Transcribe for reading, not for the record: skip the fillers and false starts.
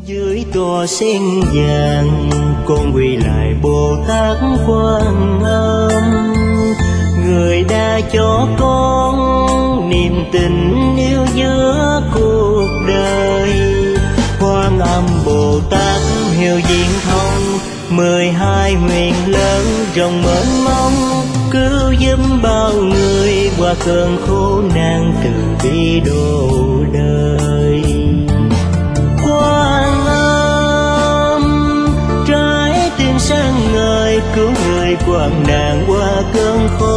Dưới tòa sen vàng con quỳ lại Bồ Tát Quan Âm, người đã cho con niềm tình yêu giữa cuộc đời. Quan Âm Bồ Tát hiểu diễn thông 12 huyền lớn rộng mênh mông, cứu giúp bao người qua cơn khổ nạn từ bi độ đời. Quan Âm trái tim sáng ngời cứu người quang nạn qua cơn khổ